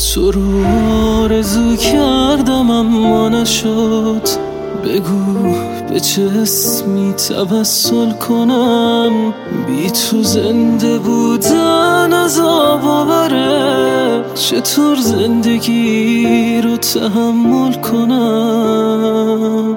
تو رو آرزو کردم اما نشد. بگو به چه اسمی توسل کنم، بی تو زنده بودن عذاب آوره. چطور زندگی رو تحمل کنم؟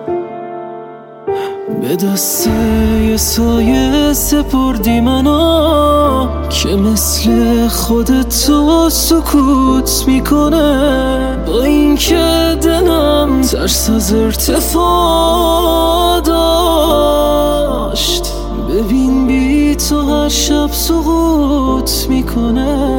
به دست یه سایه سپردی منو که مثل خودت تو سکوت میکنه. با اینکه دلم ترس از ارتفاع داشت، ببین بی تو هر شب سقوط میکنه.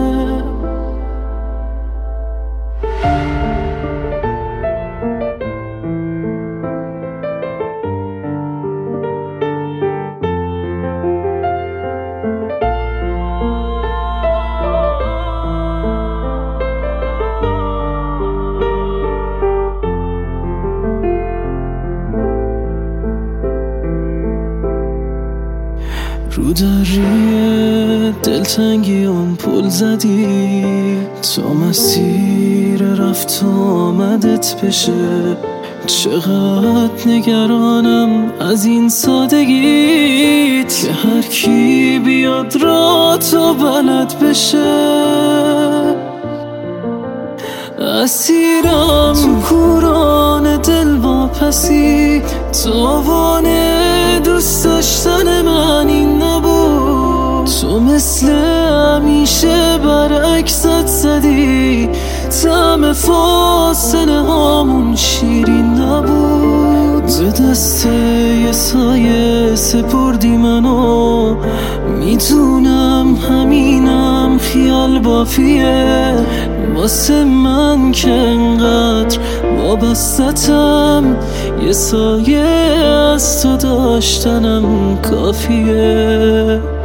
رو دریه دلتنگی پل زدی تا مسیر رفت و آمدت بشه. چقدر نگرانم از این سادگیت که هر کی بیاد را تو بلد بشه. اسیرم تو کوران دل واپسی، تاوان دوست داشتن من این نبود. تو مثل همیشه برعکست زدی، طعم فاصله هامون شیرین نبود. به دست یه سایه سپردی منو، میدونم همینم خیال بافیه واسه من که انقدر وابستم. یه سایه از تو داشتنم کافیه.